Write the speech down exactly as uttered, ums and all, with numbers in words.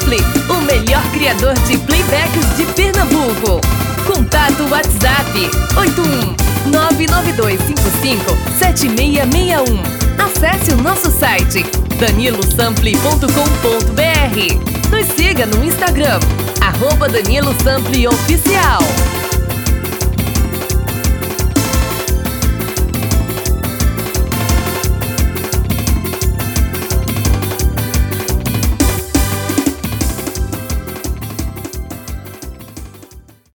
Sample, o melhor criador de playbacks de Pernambuco. Contato WhatsApp oito um nove nove dois cinco cinco sete seis seis um. Acesse o nosso site danilo sample ponto com ponto br. Nos siga no Instagram, arroba Danilo Sample Oficial.